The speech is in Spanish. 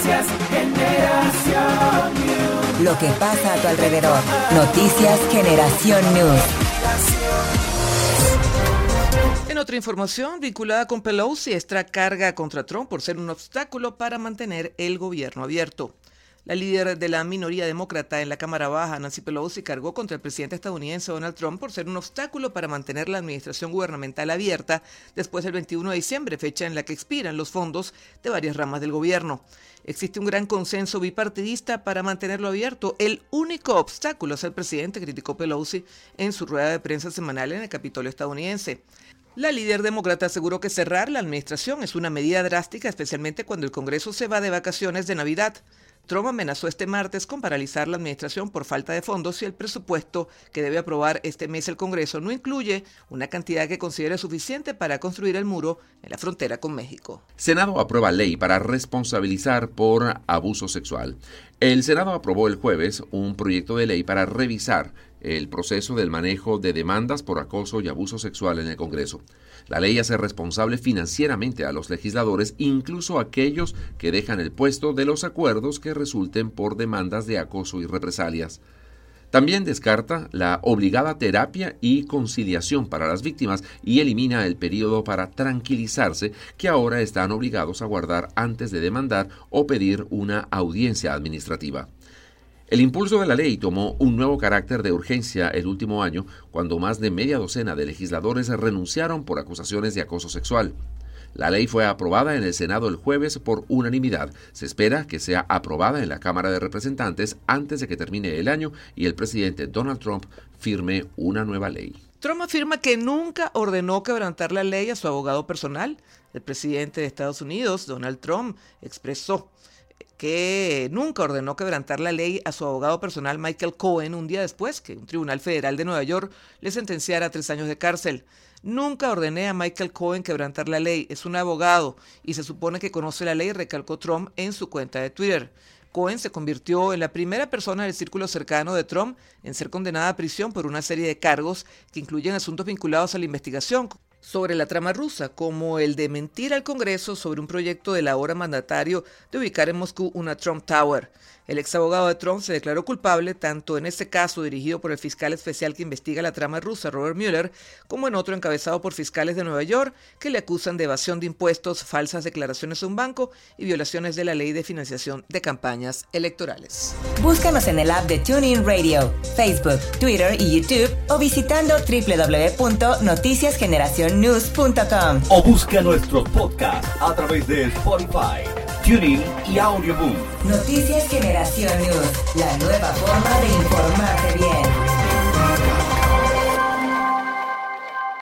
Noticias Generación News. Lo que pasa a tu alrededor. Noticias Generación News. En otra información vinculada con Pelosi, esta carga contra Trump por ser un obstáculo para mantener el gobierno abierto. La líder de la minoría demócrata en la Cámara Baja, Nancy Pelosi, cargó contra el presidente estadounidense Donald Trump por ser un obstáculo para mantener la administración gubernamental abierta después del 21 de diciembre, fecha en la que expiran los fondos de varias ramas del gobierno. Existe un gran consenso bipartidista para mantenerlo abierto. El único obstáculo es el presidente, criticó Pelosi en su rueda de prensa semanal en el Capitolio estadounidense. La líder demócrata aseguró que cerrar la administración es una medida drástica, especialmente cuando el Congreso se va de vacaciones de Navidad. Trump amenazó este martes con paralizar la administración por falta de fondos si el presupuesto que debe aprobar este mes el Congreso no incluye una cantidad que considere suficiente para construir el muro en la frontera con México. Senado aprueba ley para responsabilizar por abuso sexual. El Senado aprobó el jueves un proyecto de ley para revisar el proceso del manejo de demandas por acoso y abuso sexual en el Congreso. La ley hace responsable financieramente a los legisladores, incluso aquellos que dejan el puesto, de los acuerdos que resulten por demandas de acoso y represalias. También descarta la obligada terapia y conciliación para las víctimas y elimina el periodo para tranquilizarse que ahora están obligados a guardar antes de demandar o pedir una audiencia administrativa. El impulso de la ley tomó un nuevo carácter de urgencia el último año, cuando más de media docena de legisladores renunciaron por acusaciones de acoso sexual. La ley fue aprobada en el Senado el jueves por unanimidad. Se espera que sea aprobada en la Cámara de Representantes antes de que termine el año y el presidente Donald Trump firme una nueva ley. Trump afirma que nunca ordenó quebrantar la ley a su abogado personal. El presidente de Estados Unidos, Donald Trump, expresó que nunca ordenó quebrantar la ley a su abogado personal Michael Cohen un día después que un tribunal federal de Nueva York le sentenciara a 3 años de cárcel. Nunca ordené a Michael Cohen quebrantar la ley, es un abogado y se supone que conoce la ley, recalcó Trump en su cuenta de Twitter. Cohen se convirtió en la primera persona del círculo cercano de Trump en ser condenada a prisión por una serie de cargos que incluyen asuntos vinculados a la investigación sobre la trama rusa, como el de mentir al Congreso sobre un proyecto del ahora mandatario de ubicar en Moscú una Trump Tower. El ex abogado de Trump se declaró culpable tanto en este caso dirigido por el fiscal especial que investiga la trama rusa, Robert Mueller, como en otro encabezado por fiscales de Nueva York que le acusan de evasión de impuestos, falsas declaraciones a un banco y violaciones de la ley de financiación de campañas electorales. Búscanos en el app de TuneIn Radio, Facebook, Twitter y YouTube o visitando www.noticiasgeneracionnews.com. O busca nuestros podcasts a través de Spotify, TuneIn y Audioboom. Noticias Generación News, la nueva forma de informarte bien.